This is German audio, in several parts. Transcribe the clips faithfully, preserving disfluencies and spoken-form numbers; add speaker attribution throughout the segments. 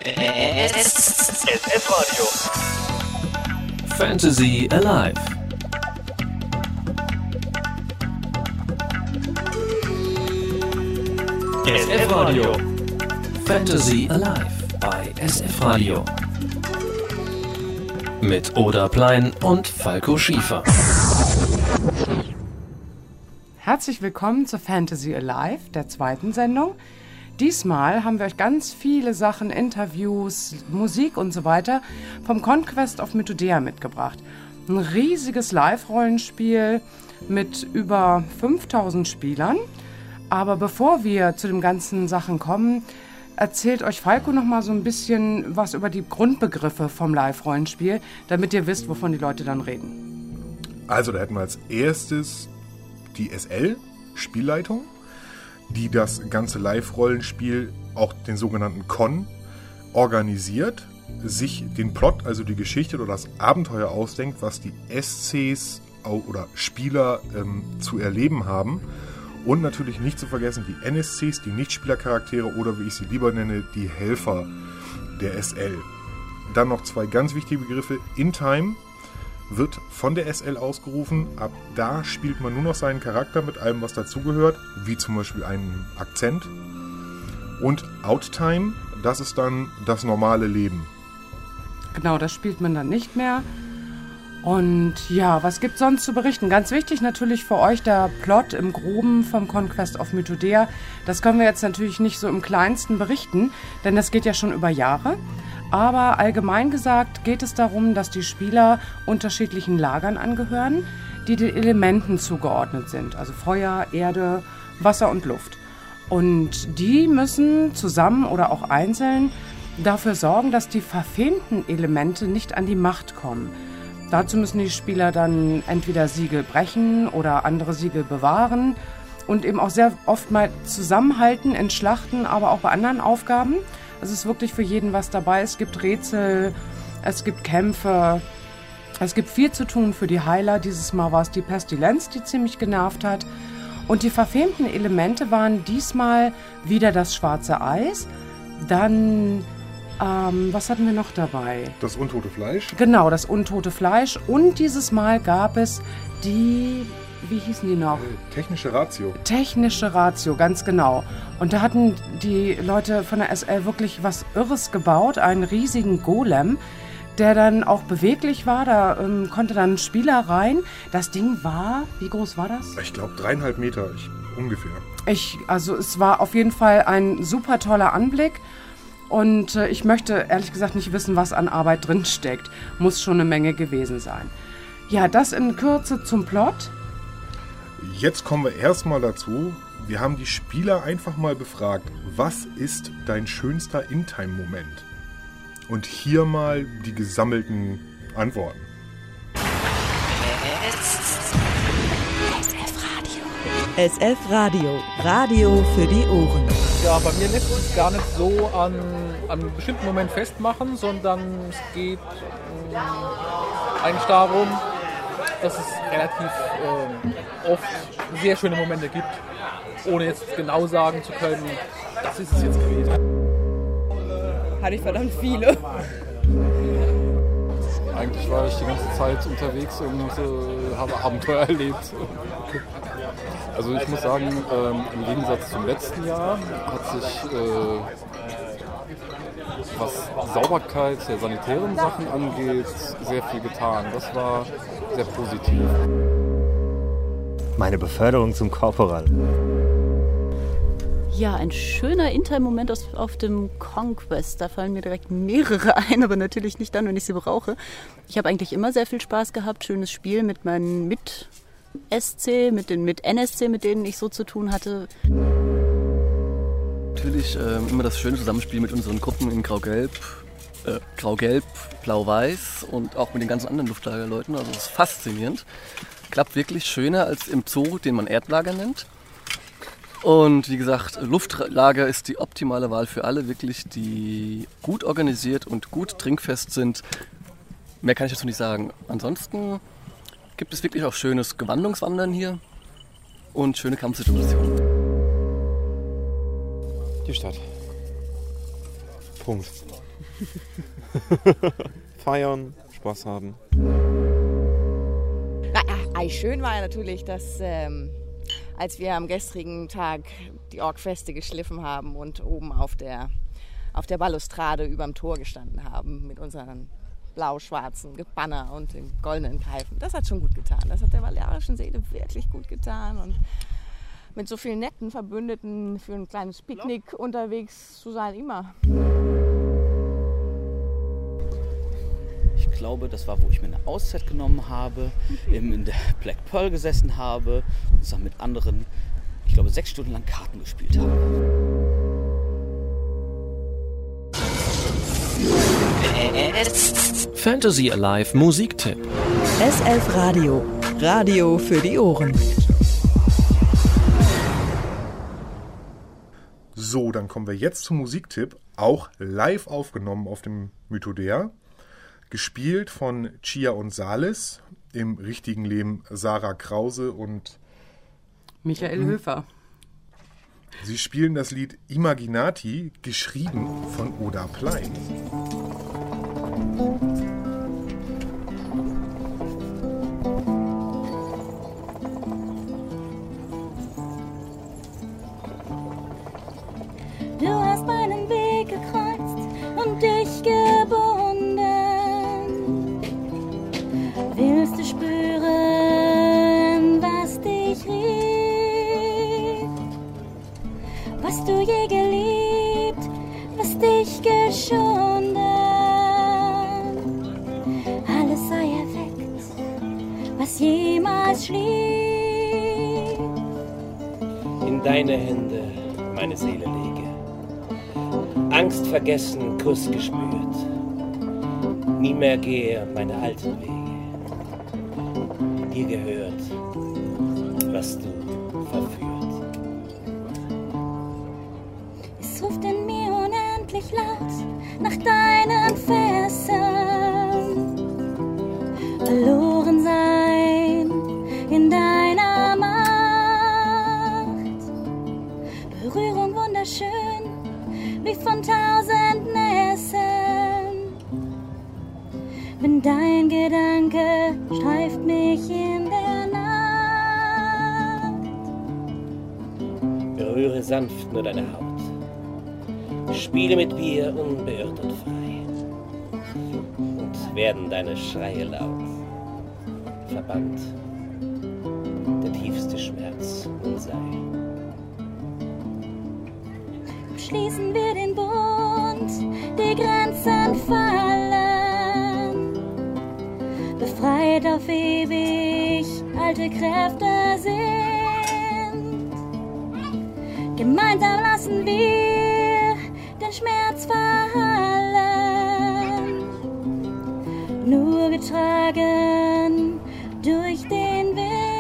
Speaker 1: S F Radio.
Speaker 2: Fantasy Alive. S F Radio. Fantasy Alive bei S F Radio. Mit Oda Plein und Falco Schiefer.
Speaker 3: Herzlich willkommen zur Fantasy Alive, der zweiten Sendung. Diesmal haben wir euch ganz viele Sachen, Interviews, Musik und so weiter vom Conquest of Mythodea mitgebracht. Ein riesiges Live-Rollenspiel mit über fünftausend Spielern. Aber bevor wir zu den ganzen Sachen kommen, erzählt euch Falco noch mal so ein bisschen was über die Grundbegriffe vom Live-Rollenspiel, damit ihr wisst, wovon die Leute dann reden.
Speaker 4: Also da hätten wir als erstes die S L, Spielleitung, die das ganze Live-Rollenspiel, auch den sogenannten Con, organisiert, sich den Plot, also die Geschichte oder das Abenteuer ausdenkt, was die S Cs oder Spieler ähm, zu erleben haben. Und natürlich nicht zu vergessen die N S Cs, die Nichtspielercharaktere oder wie ich sie lieber nenne, die Helfer der S L. Dann noch zwei ganz wichtige Begriffe. In Time wird von der S L ausgerufen. Ab da spielt man nur noch seinen Charakter mit allem, was dazugehört, wie zum Beispiel einen Akzent. Und Outtime, das ist dann das normale Leben.
Speaker 3: Genau, das spielt man dann nicht mehr. Und ja, was gibt sonst zu berichten? Ganz wichtig natürlich für euch der Plot im Groben vom Conquest of Mythodea. Das können wir jetzt natürlich nicht so im Kleinsten berichten, denn das geht ja schon über Jahre. Aber allgemein gesagt geht es darum, dass die Spieler unterschiedlichen Lagern angehören, die den Elementen zugeordnet sind. Also Feuer, Erde, Wasser und Luft. Und die müssen zusammen oder auch einzeln dafür sorgen, dass die verfemten Elemente nicht an die Macht kommen. Dazu müssen die Spieler dann entweder Siegel brechen oder andere Siegel bewahren und eben auch sehr oft mal zusammenhalten in Schlachten, aber auch bei anderen Aufgaben. Also es ist wirklich für jeden was dabei. Es gibt Rätsel, es gibt Kämpfe, es gibt viel zu tun für die Heiler. Dieses Mal war es die Pestilenz, die ziemlich genervt hat. Und die verfemten Elemente waren diesmal wieder das schwarze Eis, dann... Ähm, was hatten wir noch dabei?
Speaker 4: Das untote Fleisch.
Speaker 3: Genau, das untote Fleisch. Und dieses Mal gab es die, wie hießen die noch?
Speaker 4: Technische Ratio.
Speaker 3: Technische Ratio, ganz genau. Und da hatten die Leute von der S L wirklich was Irres gebaut, einen riesigen Golem, der dann auch beweglich war. Da ähm, konnte dann ein Spieler rein. Das Ding war, wie groß war das?
Speaker 4: Ich glaube dreieinhalb Meter, ich, ungefähr.
Speaker 3: Ich, also es war auf jeden Fall ein super toller Anblick. Und äh, ich möchte ehrlich gesagt nicht wissen, was an Arbeit drin steckt. Muss schon eine Menge gewesen sein. Ja, das in Kürze zum Plot.
Speaker 4: Jetzt kommen wir erstmal dazu. Wir haben die Spieler einfach mal befragt, was ist dein schönster In-Time-Moment? Und hier mal die gesammelten Antworten.
Speaker 5: S F Radio. S F Radio. Radio für die Ohren.
Speaker 6: Ja, bei mir lässt sich gar nicht so an, an einem bestimmten Moment festmachen, sondern es geht ähm, eigentlich darum, dass es relativ ähm, oft sehr schöne Momente gibt, ohne jetzt genau sagen zu können, das ist es jetzt gewesen.
Speaker 7: Hatte ich verdammt viele.
Speaker 8: Eigentlich war ich die ganze Zeit unterwegs und äh, habe Abenteuer erlebt. Also ich muss sagen, ähm, im Gegensatz zum letzten Jahr hat sich, äh, was Sauberkeit der sanitären Sachen angeht, sehr viel getan. Das war sehr positiv.
Speaker 9: Meine Beförderung zum Korporal.
Speaker 10: Ja, ein schöner In-Time-Moment auf dem Conquest. Da fallen mir direkt mehrere ein, aber natürlich nicht dann, wenn ich sie brauche. Ich habe eigentlich immer sehr viel Spaß gehabt. Schönes Spiel mit meinen Mit-S C, mit den Mit-N S C, mit denen ich so zu tun hatte.
Speaker 11: Natürlich äh, immer das schöne Zusammenspiel mit unseren Gruppen in Grau-Gelb, äh, Grau-Gelb, Blau-Weiß und auch mit den ganzen anderen Luftlagerleuten. Also das ist faszinierend. Klappt wirklich schöner als im Zoo, den man Erdlager nennt. Und wie gesagt, Luftlager ist die optimale Wahl für alle, wirklich, die gut organisiert und gut trinkfest sind. Mehr kann ich dazu nicht sagen. Ansonsten gibt es wirklich auch schönes Gewandungswandern hier und schöne Kampfsituationen.
Speaker 12: Die Stadt. Punkt.
Speaker 1: Feiern, Spaß haben.
Speaker 7: Na, äh, schön war ja natürlich, dass ähm, als wir am gestrigen Tag die Orgfeste geschliffen haben und oben auf der, auf der Balustrade überm Tor gestanden haben mit unseren blau-schwarzen Banner und den goldenen Greifen. Das hat schon gut getan. Das hat der balearischen Seele wirklich gut getan. Und mit so vielen netten Verbündeten für ein kleines Picknick unterwegs zu sein, immer.
Speaker 9: Ich glaube, das war, wo ich mir eine Auszeit genommen habe, eben in der Black Pearl gesessen habe und zusammen mit anderen, ich glaube, sechs Stunden lang Karten gespielt habe.
Speaker 2: Fantasy Alive Musiktipp.
Speaker 5: S elf Radio. Radio für die Ohren.
Speaker 4: So, dann kommen wir jetzt zum Musiktipp. Auch live aufgenommen auf dem Mythodea. Gespielt von Chia und Salis. Im richtigen Leben Sarah Krause und
Speaker 3: Michael Höfer.
Speaker 4: Sie spielen das Lied Imaginati, geschrieben von Oda Plein.
Speaker 12: Du hast meinen Weg gekreuzt und dich gebunden. Willst du spüren, was dich rief? Was du je geliebt, was dich geschunden. Alles sei erweckt, was jemals schlief.
Speaker 13: In deine Hände meine Seele lege. Angst vergessen, Kuss gespürt. Nie mehr gehe meine alten Wege. Dir gehört, was du verführt.
Speaker 12: Es ruft in mir unendlich laut nach deinen Versen. Verloren sein in deiner Macht. Berührung wunderschön wie von tausend Nässen. Wenn dein Gedanke streift mich in der Nacht.
Speaker 13: Berühre sanft nur deine Haut. Spiele mit mir unbeirrt und frei. Und werden deine Schreie laut. Verbannt der tiefste Schmerz und sei.
Speaker 12: Schließen wir den Bund, die Grenzen fallen. Befreit auf ewig, alte Kräfte sind. Gemeinsam lassen wir den Schmerz verhallen. Nur getragen durch den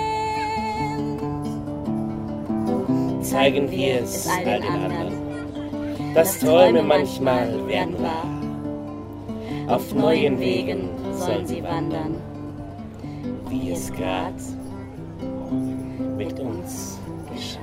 Speaker 12: Wind.
Speaker 13: Zeigen wir es all den anderen, dass Träume manchmal werden wahr. Auf neuen Wegen sollen sie wandern, wie es grad mit uns geschah.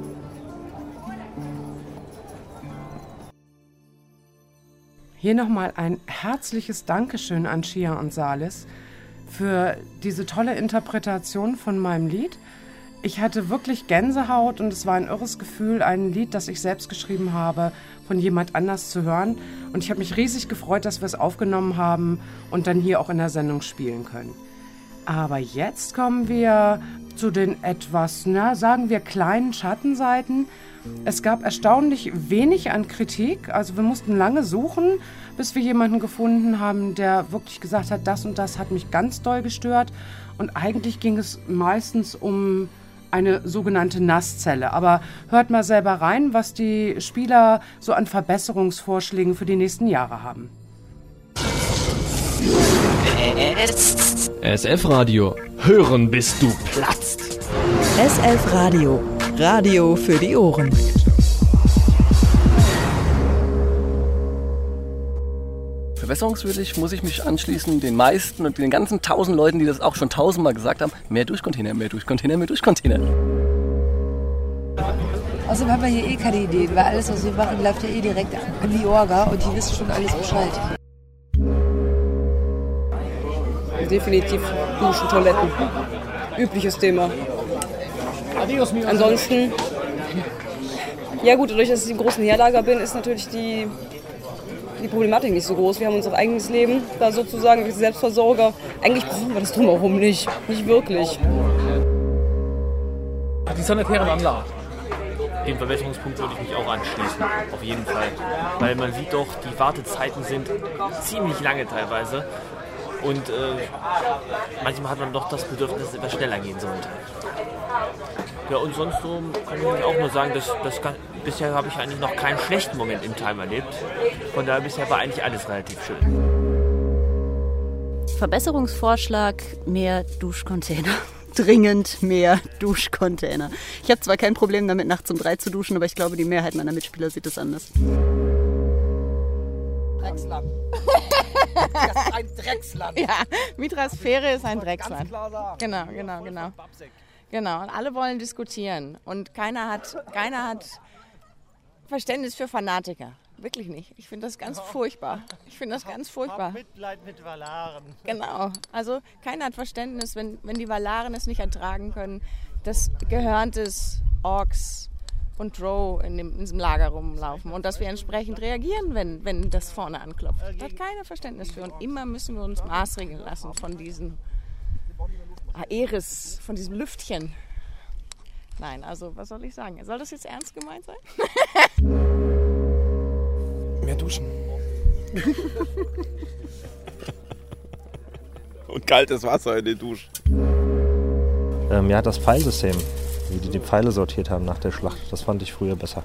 Speaker 3: Hier nochmal ein herzliches Dankeschön an Chia und Salis für diese tolle Interpretation von meinem Lied. Ich hatte wirklich Gänsehaut und es war ein irres Gefühl, ein Lied, das ich selbst geschrieben habe, von jemand anders zu hören. Und ich habe mich riesig gefreut, dass wir es aufgenommen haben und dann hier auch in der Sendung spielen können. Aber jetzt kommen wir zu den etwas, na, sagen wir, kleinen Schattenseiten. Es gab erstaunlich wenig an Kritik, also wir mussten lange suchen, bis wir jemanden gefunden haben, der wirklich gesagt hat, das und das hat mich ganz doll gestört. Und eigentlich ging es meistens um eine sogenannte Nasszelle. Aber hört mal selber rein, was die Spieler so an Verbesserungsvorschlägen für die nächsten Jahre haben.
Speaker 2: S F Radio. Hören, bis du platzt.
Speaker 5: S elf Radio. Radio für die Ohren.
Speaker 11: Verbesserungswürdig muss ich mich anschließen den meisten und den ganzen tausend Leuten, die das auch schon tausendmal gesagt haben, mehr Durchcontainer, mehr Durchcontainer, mehr Durchcontainer.
Speaker 14: Außerdem haben wir hier eh keine Ideen, weil alles, was wir machen, läuft ja eh direkt an die Orga und die wissen schon alles Bescheid.
Speaker 15: Definitiv Duschen, Toiletten. Übliches Thema. Ansonsten, ja gut, dadurch, dass ich im großen Herlager bin, ist natürlich die, die Problematik nicht so groß. Wir haben unser eigenes Leben da sozusagen, wir sind Selbstversorger. Eigentlich brauchen wir das drumherum nicht, nicht wirklich.
Speaker 6: Die sanitären Anlagen.
Speaker 16: Den Verbesserungspunkt würde ich mich auch anschließen, auf jeden Fall. Weil man sieht doch, die Wartezeiten sind ziemlich lange teilweise. Und äh, manchmal hat man doch das Bedürfnis, dass es etwas schneller gehen sollte. Ja, und sonst so kann ich auch nur sagen, dass, dass kann, bisher habe ich eigentlich noch keinen schlechten Moment im Time erlebt. Von daher bisher war eigentlich alles relativ schön.
Speaker 10: Verbesserungsvorschlag, mehr Duschcontainer. Dringend mehr Duschcontainer. Ich habe zwar kein Problem damit, nachts um drei zu duschen, aber ich glaube, die Mehrheit meiner Mitspieler sieht es anders.
Speaker 7: Drecksland. Das ist ein Drecksland. Ja, Mitrasphäre ist ein Drecksland. Ganz klar sagen. Genau, genau, genau. Genau, und alle wollen diskutieren. Und keiner hat, keiner hat Verständnis für Fanatiker. Wirklich nicht. Ich finde das ganz furchtbar. Ich finde das ganz furchtbar.
Speaker 17: Mitleid mit Valaren.
Speaker 7: Genau. Also keiner hat Verständnis, wenn, wenn die Valaren es nicht ertragen können, dass gehörntes Orks und Drow in, dem, in diesem Lager rumlaufen und dass wir entsprechend reagieren, wenn, wenn das vorne anklopft. Da hat keiner Verständnis für. Und immer müssen wir uns maßregeln lassen von diesen Aeris, von diesem Lüftchen. Nein, also was soll ich sagen? Soll das jetzt ernst gemeint sein?
Speaker 1: Mehr duschen. Und kaltes Wasser in den Duschen.
Speaker 18: Ähm, ja, das Pfeilsystem, wie die die Pfeile sortiert haben nach der Schlacht, das fand ich früher besser.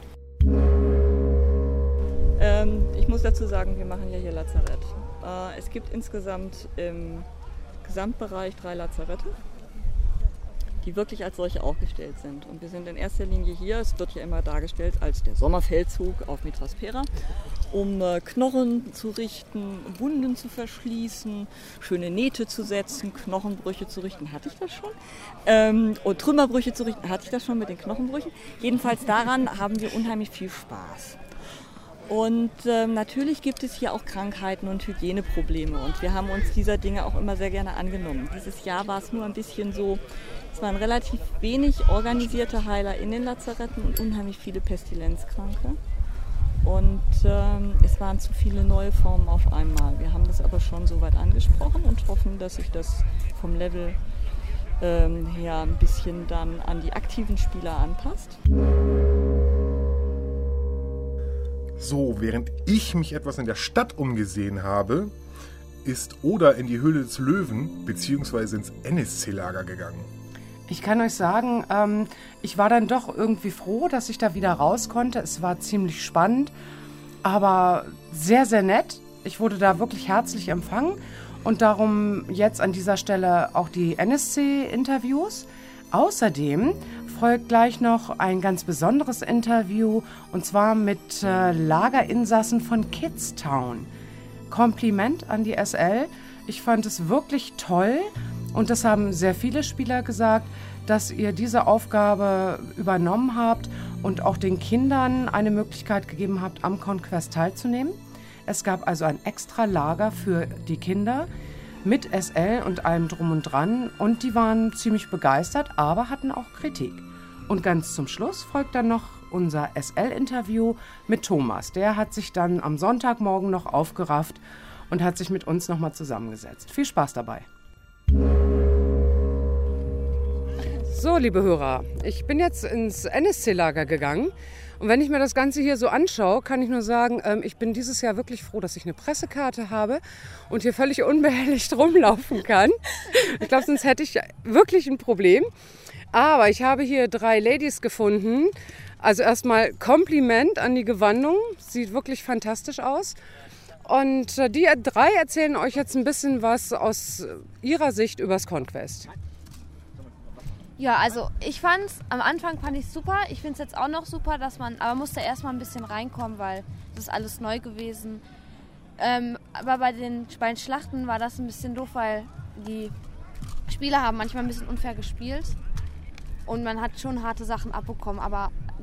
Speaker 19: Ähm, ich muss dazu sagen, wir machen ja hier Lazarett. Äh, es gibt insgesamt im Gesamtbereich drei Lazarette, die wirklich als solche aufgestellt sind. Und wir sind in erster Linie hier, es wird ja immer dargestellt als der Sommerfeldzug auf Mitraspera, um äh, Knochen zu richten, Wunden zu verschließen, schöne Nähte zu setzen, Knochenbrüche zu richten. Hatte ich das schon? Ähm, und Trümmerbrüche zu richten. Hatte ich das schon mit den Knochenbrüchen? Jedenfalls daran haben wir unheimlich viel Spaß. Und ähm, natürlich gibt es hier auch Krankheiten und Hygieneprobleme und wir haben uns dieser Dinge auch immer sehr gerne angenommen. Dieses Jahr war es nur ein bisschen so, es waren relativ wenig organisierte Heiler in den Lazaretten und unheimlich viele Pestilenzkranke. Und ähm, es waren zu viele neue Formen auf einmal. Wir haben das aber schon so weit angesprochen und hoffen, dass sich das vom Level ähm, her ein bisschen dann an die aktiven Spieler anpasst.
Speaker 4: So, während ich mich etwas in der Stadt umgesehen habe, ist Oda in die Höhle des Löwen bzw. ins N S C-Lager gegangen.
Speaker 3: Ich kann euch sagen, ähm, ich war dann doch irgendwie froh, dass ich da wieder raus konnte. Es war ziemlich spannend, aber sehr, sehr nett. Ich wurde da wirklich herzlich empfangen und darum jetzt an dieser Stelle auch die N S C-Interviews. Außerdem folgt gleich noch ein ganz besonderes Interview und zwar mit äh, Lagerinsassen von Kidstown. Kompliment an die S L. Ich fand es wirklich toll und das haben sehr viele Spieler gesagt, dass ihr diese Aufgabe übernommen habt und auch den Kindern eine Möglichkeit gegeben habt, am Conquest teilzunehmen. Es gab also ein extra Lager für die Kinder mit S L und allem drum und dran und die waren ziemlich begeistert, aber hatten auch Kritik. Und ganz zum Schluss folgt dann noch unser S L-Interview mit Thomas. Der hat sich dann am Sonntagmorgen noch aufgerafft und hat sich mit uns nochmal zusammengesetzt. Viel Spaß dabei. So, liebe Hörer, ich bin jetzt ins N S C-Lager gegangen. Und wenn ich mir das Ganze hier so anschaue, kann ich nur sagen, ähm, ich bin dieses Jahr wirklich froh, dass ich eine Pressekarte habe und hier völlig unbehelligt rumlaufen kann. Ich glaube, sonst hätte ich wirklich ein Problem. Aber ich habe hier drei Ladies gefunden. Also erstmal Kompliment an die Gewandung. Sieht wirklich fantastisch aus. Und äh, die drei erzählen euch jetzt ein bisschen was aus ihrer Sicht übers Conquest.
Speaker 20: Ja, also ich fand's, am Anfang fand ich es super. Ich finde es jetzt auch noch super, dass man, aber musste erstmal ein bisschen reinkommen, weil das ist alles neu gewesen. Ähm, aber bei den, bei den Schlachten war das ein bisschen doof, weil die Spieler haben manchmal ein bisschen unfair gespielt und man hat schon harte Sachen abbekommen. Aber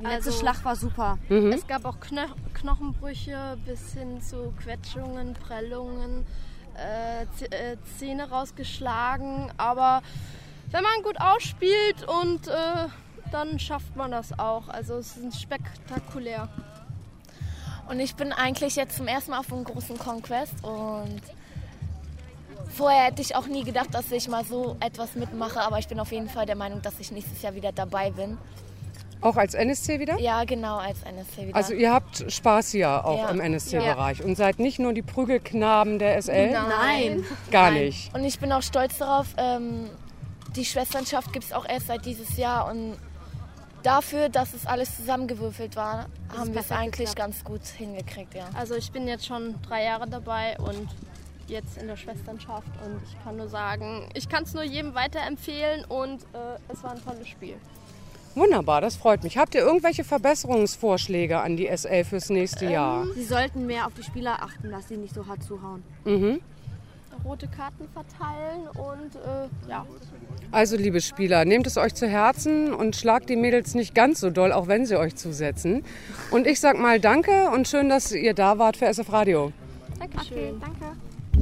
Speaker 20: Die letzte also, Schlacht war super.
Speaker 17: Mhm. Es gab auch Kno Knochenbrüche bis hin zu Quetschungen, Prellungen, äh, äh, Zähne rausgeschlagen. Aber wenn man gut ausspielt und äh, dann schafft man das auch. Also es ist spektakulär.
Speaker 21: Und ich bin eigentlich jetzt zum ersten Mal auf einem großen Conquest und vorher hätte ich auch nie gedacht, dass ich mal so etwas mitmache, aber ich bin auf jeden Fall der Meinung, dass ich nächstes Jahr wieder dabei bin.
Speaker 3: Auch als N S C wieder?
Speaker 21: Ja, genau, als N S C wieder.
Speaker 3: Also ihr habt Spaß hier auch
Speaker 21: ja.
Speaker 3: im N S C-Bereich ja. und seid nicht nur die Prügelknaben der S L?
Speaker 21: Nein.
Speaker 3: Gar
Speaker 21: Nein.
Speaker 3: nicht.
Speaker 21: Und ich bin auch stolz darauf, ähm, die Schwesternschaft gibt es auch erst seit dieses Jahr und dafür, dass es alles zusammengewürfelt war, das haben wir es eigentlich geklappt. ganz gut hingekriegt. Ja.
Speaker 17: Also ich bin jetzt schon drei Jahre dabei und jetzt in der Schwesternschaft und ich kann nur sagen, ich kann es nur jedem weiterempfehlen und äh, es war ein tolles Spiel.
Speaker 3: Wunderbar, das freut mich. Habt ihr irgendwelche Verbesserungsvorschläge an die S L fürs nächste ähm, Jahr?
Speaker 20: Sie sollten mehr auf die Spieler achten, dass sie nicht so hart zuhauen.
Speaker 3: Mhm.
Speaker 17: Rote Karten verteilen und äh, ja.
Speaker 3: Also liebe Spieler, nehmt es euch zu Herzen und schlagt die Mädels nicht ganz so doll, auch wenn sie euch zusetzen. Und ich sag mal danke und schön, dass ihr da wart für S F Radio.
Speaker 17: Dankeschön. Okay, danke.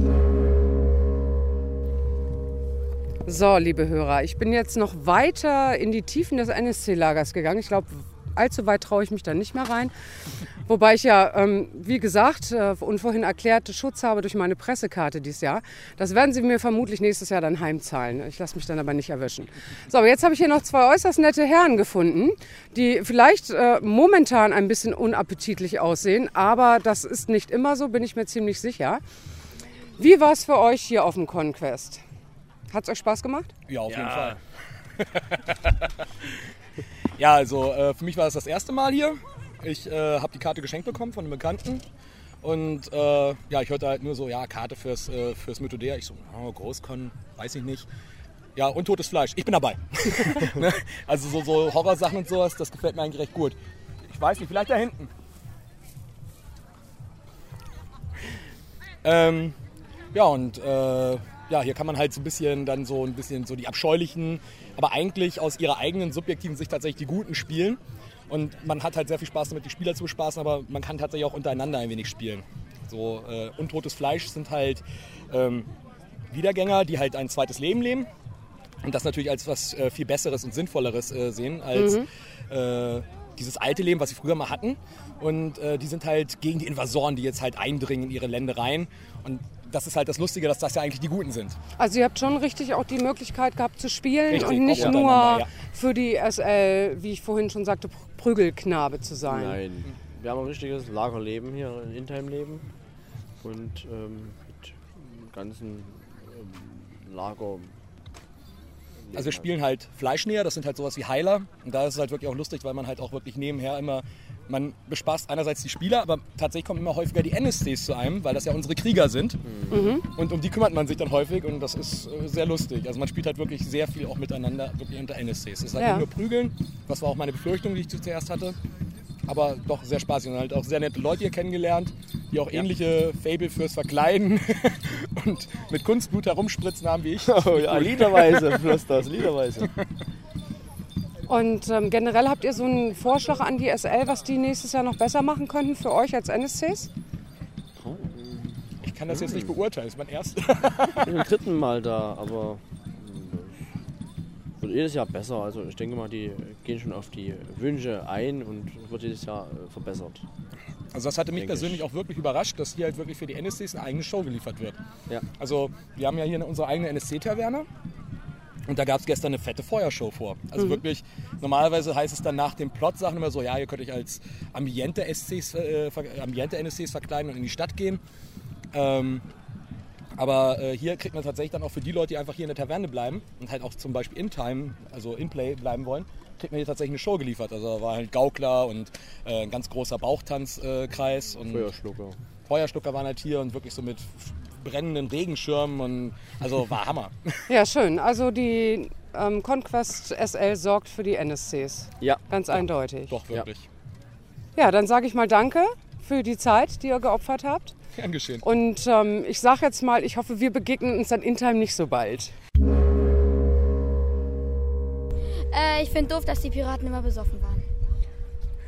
Speaker 3: So, liebe Hörer, ich bin jetzt noch weiter in die Tiefen des N S C-Lagers gegangen. Ich glaube, allzu weit traue ich mich da nicht mehr rein. Wobei ich ja, ähm, wie gesagt äh, und vorhin erklärt, Schutz habe durch meine Pressekarte dieses Jahr. Das werden sie mir vermutlich nächstes Jahr dann heimzahlen. Ich lasse mich dann aber nicht erwischen. So, aber jetzt habe ich hier noch zwei äußerst nette Herren gefunden, die vielleicht äh, momentan ein bisschen unappetitlich aussehen. Aber das ist nicht immer so, bin ich mir ziemlich sicher. Wie war es für euch hier auf dem Conquest? Hat es euch Spaß gemacht?
Speaker 22: Ja, auf jeden ja. Fall. Ja, also äh, für mich war das das erste Mal hier. Ich äh, habe die Karte geschenkt bekommen von einem Bekannten. Und äh, ja, ich hörte halt nur so, ja, Karte fürs, äh, fürs Mythodea. Ich so, oh, Großcon, weiß ich nicht. Ja, und totes Fleisch. Ich bin dabei. Ne? Also so, so Horrorsachen und sowas, das gefällt mir eigentlich recht gut. Ich weiß nicht, vielleicht da hinten. Ähm, ja, und äh, ja, hier kann man halt so ein bisschen dann so ein bisschen so die abscheulichen, aber eigentlich aus ihrer eigenen subjektiven Sicht tatsächlich die Guten spielen. Und man hat halt sehr viel Spaß damit, die Spieler zu bespaßen, aber man kann tatsächlich auch untereinander ein wenig spielen. So äh, untotes Fleisch sind halt ähm, Wiedergänger, die halt ein zweites Leben leben. Und das natürlich als was äh, viel Besseres und Sinnvolleres äh, sehen als mhm. äh, dieses alte Leben, was sie früher mal hatten. Und äh, die sind halt gegen die Invasoren, die jetzt halt eindringen in ihre Ländereien. Und das ist halt das Lustige, dass das ja eigentlich die Guten sind.
Speaker 3: Also ihr habt schon richtig auch die Möglichkeit gehabt zu spielen
Speaker 22: richtig,
Speaker 3: und nicht nur
Speaker 22: ja.
Speaker 3: für die S L, wie ich vorhin schon sagte, Prügelknabe zu sein.
Speaker 23: Nein, wir haben ein richtiges Lagerleben hier, ein Intimleben und ähm, mit ganzen ähm, Lager.
Speaker 22: Also wir spielen halt Fleischnäher, das sind halt sowas wie Heiler. Und da ist es halt wirklich auch lustig, weil man halt auch wirklich nebenher immer, man bespaßt einerseits die Spieler, aber tatsächlich kommen immer häufiger die N S Cs zu einem, weil das ja unsere Krieger sind. Mhm. Und um die kümmert man sich dann häufig und das ist äh, sehr lustig. Also man spielt halt wirklich sehr viel auch miteinander, wirklich unter N S Cs. Es ist halt ja. nicht nur Prügeln, das war auch meine Befürchtung, die ich zuerst hatte. Aber doch sehr spaßig und halt auch sehr nette Leute hier kennengelernt, die auch ja. ähnliche Faible fürs Verkleiden und mit Kunstblut herumspritzen haben wie ich.
Speaker 23: Oh ja, literweise floss das, literweise.
Speaker 3: Und ähm, generell habt ihr so einen Vorschlag an die S L, was die nächstes Jahr noch besser machen könnten für euch als N S Cs?
Speaker 22: Ich kann das jetzt nicht beurteilen, das ist mein erstes.
Speaker 23: Ich bin im dritten Mal da, aber wird jedes Jahr besser. Also ich denke mal, die gehen schon auf die Wünsche ein und wird jedes Jahr verbessert.
Speaker 22: Also das hatte mich persönlich ich. auch wirklich überrascht, dass hier halt wirklich für die N S Cs eine eigene Show geliefert wird.
Speaker 23: Ja.
Speaker 22: Also wir haben ja hier unsere eigene N S C-Taverne und da gab es gestern eine fette Feuershow vor. Also mhm. wirklich, normalerweise heißt es dann nach den Plot-Sachen immer so, ja, ihr könnt euch als Ambiente-S Cs, äh, Ambiente-N S Cs verkleiden und in die Stadt gehen. Ähm, aber äh, hier kriegt man tatsächlich dann auch für die Leute, die einfach hier in der Taverne bleiben und halt auch zum Beispiel in Time, also in Play bleiben wollen, kriegt man hier tatsächlich eine Show geliefert. Also da war halt Gaukler und äh, ein ganz großer Bauchtanzkreis. Äh, und
Speaker 23: Feuerschlucker.
Speaker 22: Feuerschlucker waren halt hier und wirklich so mit brennenden Regenschirmen und also war Hammer.
Speaker 3: Ja, schön. Also die ähm, Conquest S L sorgt für die N S Cs.
Speaker 23: Ja.
Speaker 3: Ganz
Speaker 22: ja.
Speaker 3: eindeutig.
Speaker 22: Doch, wirklich.
Speaker 3: Ja, ja, dann sage ich mal danke für die Zeit, die ihr geopfert habt.
Speaker 22: Gern geschehen.
Speaker 3: Und ähm, ich sage jetzt mal, ich hoffe, wir begegnen uns dann in Time nicht so bald.
Speaker 20: Äh, ich finde doof, dass die Piraten immer besoffen waren.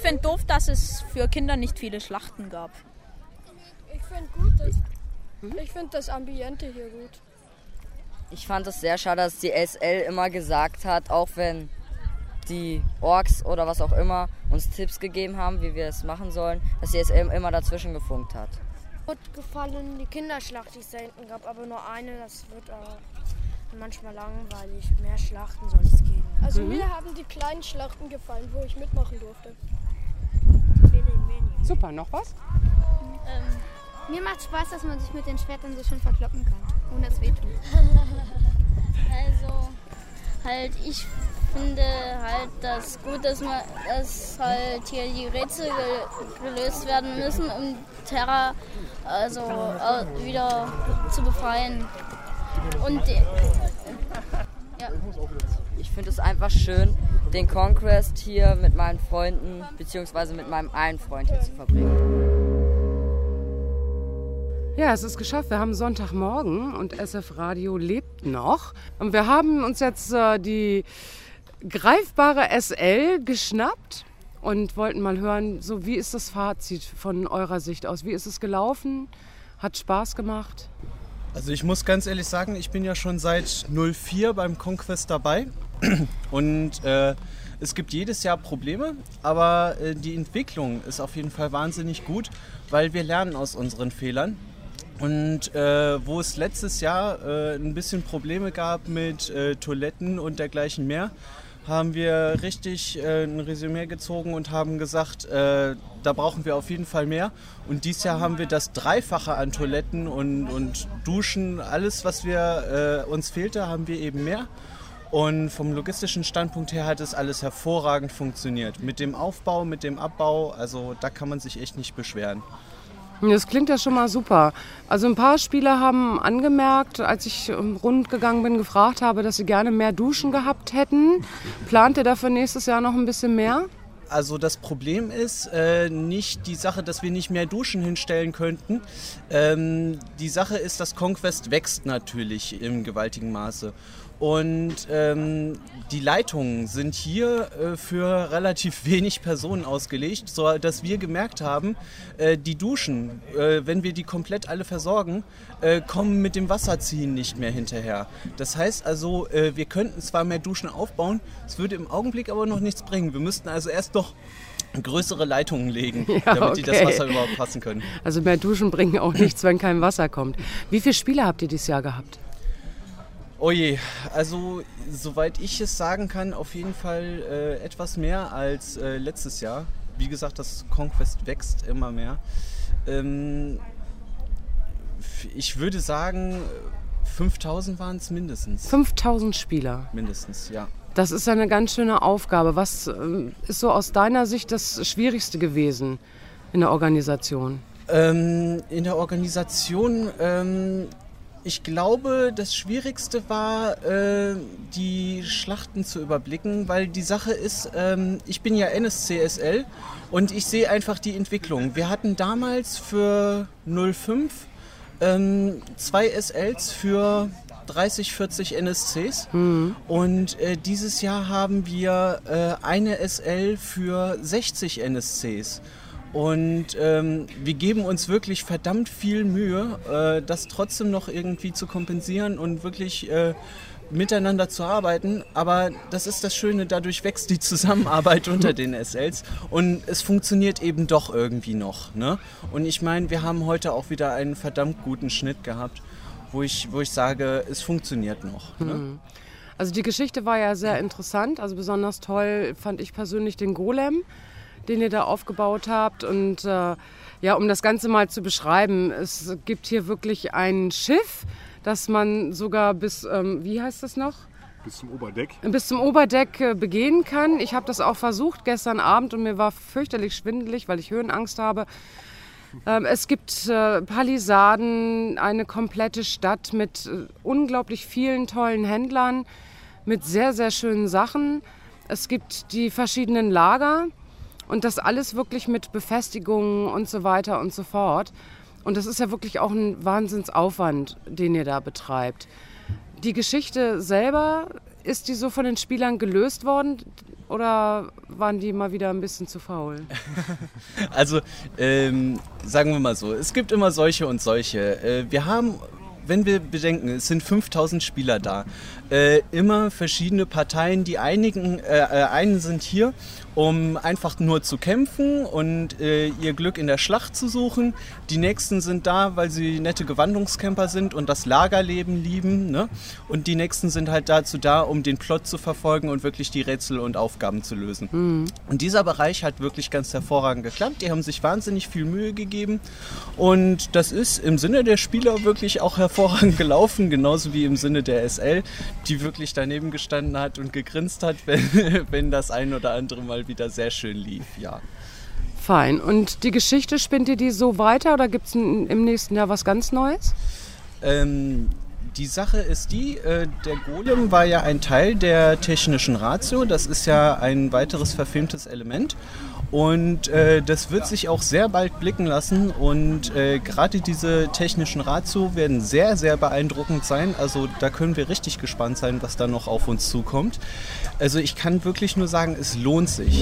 Speaker 8: finde doof, dass es für Kinder nicht viele Schlachten gab.
Speaker 17: Ich finde gut, dass, ich finde das Ambiente hier gut.
Speaker 9: Ich fand es sehr schade, dass die S L immer gesagt hat, auch wenn die Orks oder was auch immer uns Tipps gegeben haben, wie wir es machen sollen, dass die S L immer dazwischen gefunkt hat.
Speaker 17: Gut gefallen die Kinderschlacht, die es da hinten gab, aber nur eine, das wird auch manchmal langweilig. Mehr Schlachten soll es geben. Also mhm. mir haben die kleinen Schlachten gefallen, wo ich mitmachen durfte.
Speaker 3: Super, noch was?
Speaker 12: Ähm, mir macht Spaß, dass man sich mit den Schwertern so schön verkloppen kann, ohne es wehtut.
Speaker 24: Also, halt, ich finde halt das gut, dass, man, dass halt hier die Rätsel gel- gelöst werden müssen, um Terra also äh, wieder zu befreien. Und die, ja.
Speaker 9: Ich finde es einfach schön, den Conquest hier mit meinen Freunden bzw. mit meinem einen Freund hier zu verbringen.
Speaker 3: Ja, es ist geschafft. Wir haben Sonntagmorgen und S F Radio lebt noch. Und wir haben uns jetzt äh, die greifbare S L geschnappt und wollten mal hören, so wie ist das Fazit von eurer Sicht aus? Wie ist es gelaufen? Hat Spaß gemacht?
Speaker 25: Also ich muss ganz ehrlich sagen, ich bin ja schon seit null vier beim Conquest dabei und äh, es gibt jedes Jahr Probleme, aber äh, die Entwicklung ist auf jeden Fall wahnsinnig gut, weil wir lernen aus unseren Fehlern. Und äh, wo es letztes Jahr äh, ein bisschen Probleme gab mit äh, Toiletten und dergleichen mehr, haben wir richtig äh, ein Resümee gezogen und haben gesagt, äh, da brauchen wir auf jeden Fall mehr. Und dieses Jahr haben wir das Dreifache an Toiletten und, und Duschen, alles was wir, äh, uns fehlte, haben wir eben mehr. Und vom logistischen Standpunkt her hat es alles hervorragend funktioniert. Mit dem Aufbau, mit dem Abbau, also da kann man sich echt nicht beschweren.
Speaker 3: Das klingt ja schon mal super. Also ein paar Spieler haben angemerkt, als ich rund gegangen bin, gefragt habe, dass sie gerne mehr Duschen gehabt hätten. Plant ihr dafür nächstes Jahr noch ein bisschen mehr?
Speaker 25: Also das Problem ist äh, nicht die Sache, dass wir nicht mehr Duschen hinstellen könnten. Ähm, die Sache ist, dass Conquest wächst natürlich im gewaltigen Maße. Und ähm, die Leitungen sind hier äh, für relativ wenig Personen ausgelegt, so dass wir gemerkt haben, äh, die Duschen, äh, wenn wir die komplett alle versorgen, äh, kommen mit dem Wasserziehen nicht mehr hinterher. Das heißt also, äh, wir könnten zwar mehr Duschen aufbauen, es würde im Augenblick aber noch nichts bringen. Wir müssten also erst noch größere Leitungen legen,
Speaker 3: ja,
Speaker 25: damit
Speaker 3: okay.
Speaker 25: die das Wasser überhaupt passen können.
Speaker 3: Also mehr Duschen bringen auch nichts, wenn kein Wasser kommt. Wie viele Spieler habt ihr dieses Jahr gehabt?
Speaker 25: Oh je, also soweit ich es sagen kann, auf jeden Fall äh, etwas mehr als äh, letztes Jahr. Wie gesagt, das Conquest wächst immer mehr. Ähm, ich würde sagen, fünftausend waren es mindestens.
Speaker 3: fünftausend Spieler?
Speaker 25: Mindestens, ja.
Speaker 3: Das ist eine ganz schöne Aufgabe. Was äh, ist so aus deiner Sicht das Schwierigste gewesen in der Organisation?
Speaker 25: Ähm, in der Organisation... Ähm, Ich glaube, das Schwierigste war, äh, die Schlachten zu überblicken, weil die Sache ist, ähm, ich bin ja N S C S L und ich sehe einfach die Entwicklung. Wir hatten damals für null fünf ähm, zwei S Ls für dreißig, vierzig N S Cs mhm. und äh, dieses Jahr haben wir äh, eine S L für sechzig N S Cs. Und ähm, wir geben uns wirklich verdammt viel Mühe, äh, das trotzdem noch irgendwie zu kompensieren und wirklich äh, miteinander zu arbeiten. Aber das ist das Schöne, dadurch wächst die Zusammenarbeit unter den S Ls und es funktioniert eben doch irgendwie noch. Ne? Und ich meine, wir haben heute auch wieder einen verdammt guten Schnitt gehabt, wo ich, wo ich sage, es funktioniert noch. Ne?
Speaker 3: Mhm. Also die Geschichte war ja sehr interessant. Also besonders toll fand ich persönlich den Golem, den ihr da aufgebaut habt. Und äh, ja, um das Ganze mal zu beschreiben, es gibt hier wirklich ein Schiff, das man sogar bis, ähm, wie heißt das noch?
Speaker 4: Bis zum Oberdeck.
Speaker 3: Bis zum Oberdeck äh, begehen kann. Ich habe das auch versucht gestern Abend und mir war fürchterlich schwindelig, weil ich Höhenangst habe. Ähm, es gibt äh, Palisaden, eine komplette Stadt mit äh, unglaublich vielen tollen Händlern, mit sehr, sehr schönen Sachen. Es gibt die verschiedenen Lager. Und das alles wirklich mit Befestigungen und so weiter und so fort. Und das ist ja wirklich auch ein Wahnsinnsaufwand, den ihr da betreibt. Die Geschichte selber ist die so von den Spielern gelöst worden oder waren die mal wieder ein bisschen zu faul?
Speaker 25: Also, ähm, sagen wir mal so, es gibt immer solche und solche. Äh, wir haben, wenn wir bedenken, es sind fünftausend Spieler da, äh, immer verschiedene Parteien. Die einigen, äh, einen sind hier, um einfach nur zu kämpfen und äh, ihr Glück in der Schlacht zu suchen. Die nächsten sind da, weil sie nette Gewandungscamper sind und das Lagerleben lieben. Ne? Und die nächsten sind halt dazu da, um den Plot zu verfolgen und wirklich die Rätsel und Aufgaben zu lösen. Mhm. Und dieser Bereich hat wirklich ganz hervorragend geklappt. Die haben sich wahnsinnig viel Mühe gegeben. Und das ist im Sinne der Spieler wirklich auch hervorragend gelaufen, genauso wie im Sinne der S L, die wirklich daneben gestanden hat und gegrinst hat, wenn, wenn das ein oder andere Mal wieder sehr schön lief, ja.
Speaker 3: Fein. Und die Geschichte, spinnt ihr die so weiter oder gibt es im nächsten Jahr was ganz Neues?
Speaker 25: Ähm, die Sache ist die, äh, der Golem war ja ein Teil der technischen Ratio. Das ist ja ein weiteres verfilmtes Element. Und äh, das wird sich auch sehr bald blicken lassen. Und äh, gerade diese technischen Ratio werden sehr, sehr beeindruckend sein. Also da können wir richtig gespannt sein, was da noch auf uns zukommt. Also ich kann wirklich nur sagen, es lohnt sich.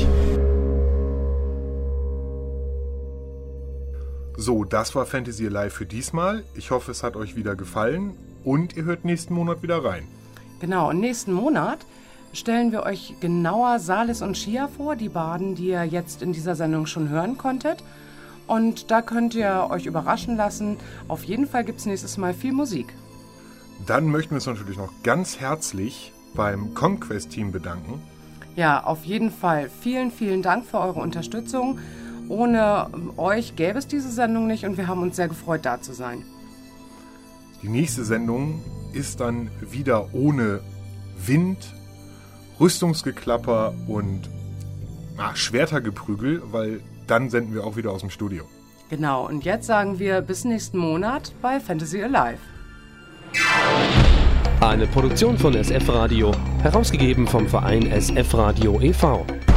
Speaker 4: So, das war Fantasy Alive für diesmal. Ich hoffe, es hat euch wieder gefallen und ihr hört nächsten Monat wieder rein.
Speaker 3: Genau, und nächsten Monat stellen wir euch genauer Salis und Shia vor, die Barden, die ihr jetzt in dieser Sendung schon hören konntet. Und da könnt ihr euch überraschen lassen. Auf jeden Fall gibt es nächstes Mal viel Musik.
Speaker 4: Dann möchten wir uns natürlich noch ganz herzlich beim Conquest-Team bedanken.
Speaker 3: Ja, auf jeden Fall. Vielen, vielen Dank für eure Unterstützung. Ohne euch gäbe es diese Sendung nicht und wir haben uns sehr gefreut, da zu sein.
Speaker 4: Die nächste Sendung ist dann wieder ohne Wind, Rüstungsgeklapper und ach, Schwertergeprügel, weil dann senden wir auch wieder aus dem Studio.
Speaker 3: Genau, und jetzt sagen wir bis nächsten Monat bei Fantasy Alive.
Speaker 2: Eine Produktion von S F Radio, herausgegeben vom Verein S F Radio e V